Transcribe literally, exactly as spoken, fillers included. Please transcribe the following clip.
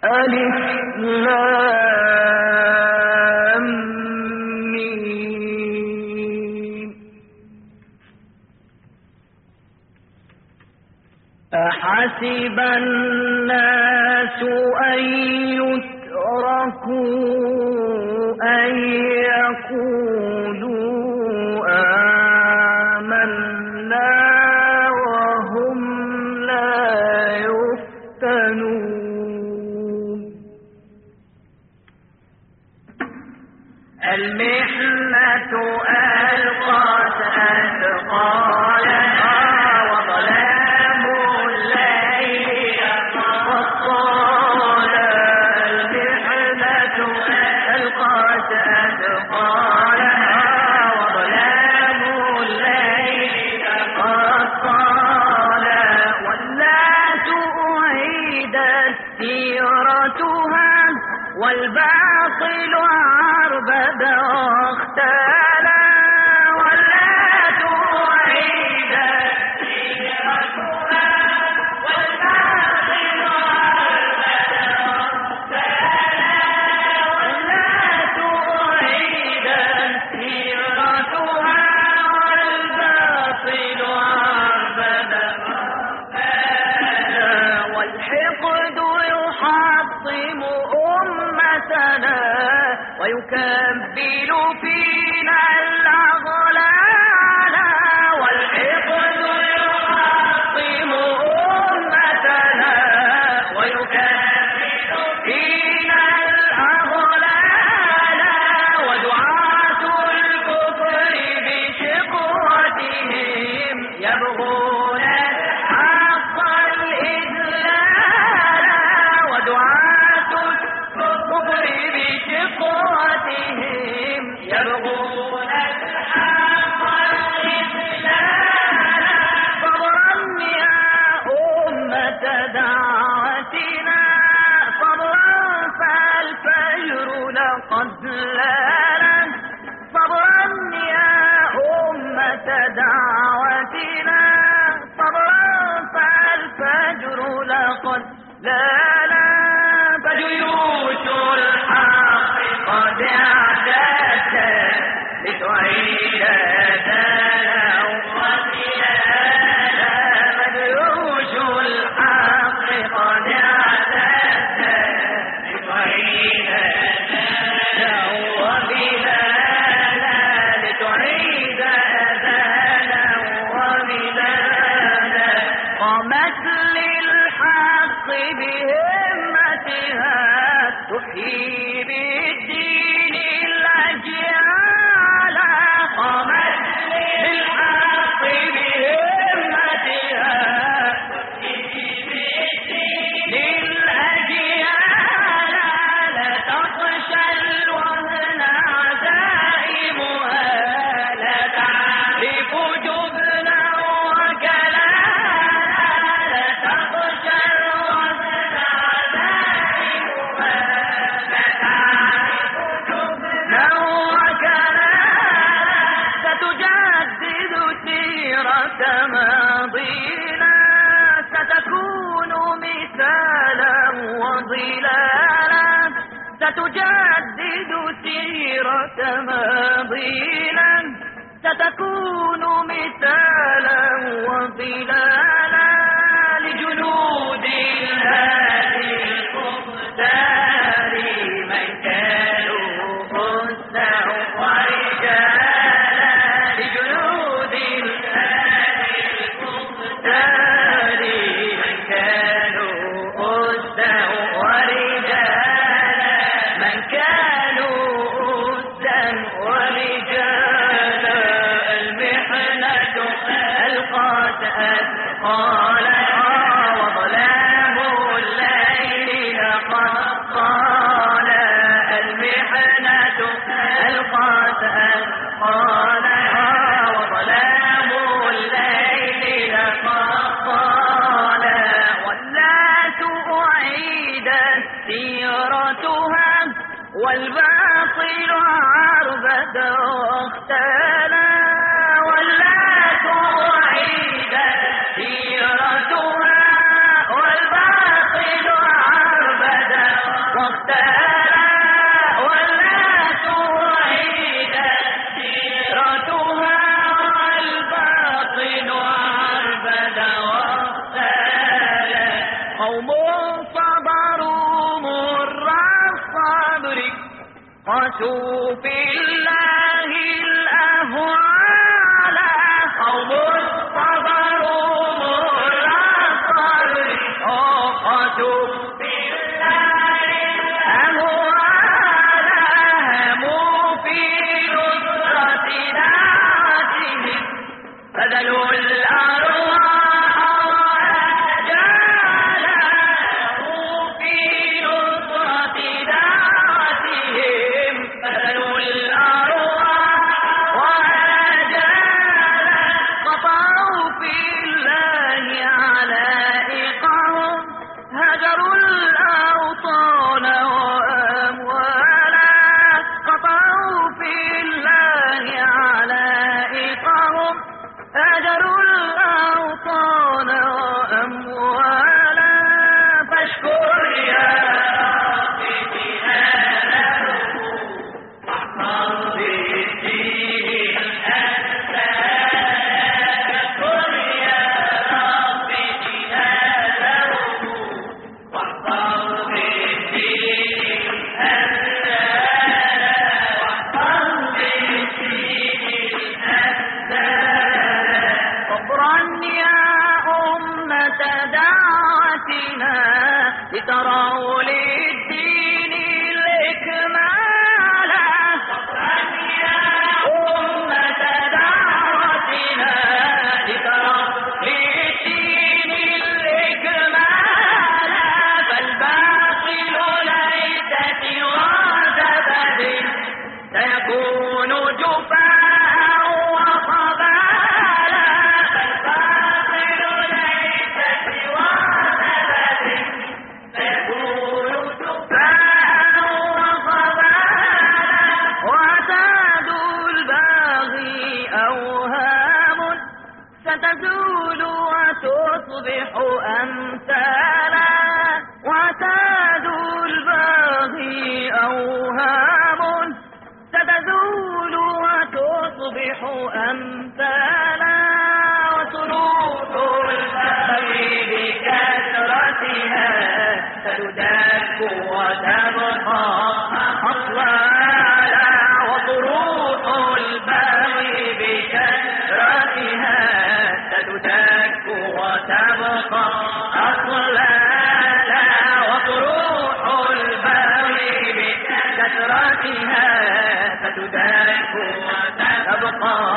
ألف لام ميم. أحسب الناس أن يتركوا أن يقولوا آمنا وهم لا يفتنون. المحنة ألقت أثقالها وظلام الليل والطالا. المحنة ألقت أثقالها وظلام الليل والطالا. والناس أعيدت سيرتها والباطل عربد واختالا. والناس أعيدت سيرتها والباطل عربد واختالا. والناس أعيدت سيرتها والباطل عربد واختالا. والحقد يحطم أمتنا ويكبل فينا الأغلال. والحقد يحطم أمتنا ويكبل فينا الأغلال. ودعاة الكفر بشقوتهم يبغون حق الإذلال. ودعاة الكفر بشقوتهم يبغون الحق الإذلال. صبرا يا أمة دعوتنا صبرا فالفجر لقد لالا. صبرا يا أمة دعوتنا صبرا فالفجر لقد لالا. فجيوش الحق قد اعددت لتعيد دانا وبلالا. فجيوش الحق قد اعددت لتعيد دانا وبلالا. لتعيد دانا وبلالا. قامت للحق بهمتها تحيي بالدين الأجيال. قامت للحق بهمتها تحيي بالدين الأجيال. لا تخشى الوهن عزائمها لا تعرف جبنا وكلالا. لا تخشى الوهن عزائمها لا تعرف جبنا وكلالا. ستجدد سيرة ماضينا ستكون مثالا وظلالا. ستجدد سيرة ماضينا ستكون مثالا وظلالا. لجنود الهادي المختار من كانوا أسا ورجالا. لجنود الهادي المختار من كانوا أسا ورجالا. من كانوا أسا ورجالا. المحنة ألقت أثقالها وظلام الليل لقد طالا. المحنة ألقت أثقالها وظلام الليل لقد طالا. والناس أعيدت سيرتها والباطل عربد واختالا. والناس أعيدت سيرتها والباطل عربد قوم صبروا مر الصبر قسوا في الله الأهوال قوم صبروا مر الصبر قسوا في الله الأهوال هموا في نصرة دعوتهم بذلوا الأرواح وأجالهم في نصرة دعوتهم بذلوا الأرواح وأجالهم قطعوا في الله علائقهم هجروا الأوطان وأموالا قطعوا في الله علائقهم هجروا الأوطان وأموالا فاشكر يا رب جهادهم واحفظ بالدين الأسلام فاشكر يا رب جهادهم واحفظ بالدين الأسلام واحفظ بالدين الأسلام صبرا يا أمة دعوتنا لتروا للدين الإكمال صبرا يا أمة دعوتنا لتروا للدين الإكمال فالباطل ليس سوى زبد سيكون جفاء وخبالا فالباطل ليس سوى زبد سيكون جفاء وخبالا وعتاد الباغي أوهام ستزول وتصبح أمثالا وعتاد الباغي أوهام ستزول وتصبح أمثالا وصروح الباغي بكثرتها ستدك وتبقى أصلالا وصروح الباغي بكثرتها ستدك وتبقى أصلالا وصروح الباغي بكثرتها ستدك وتبقى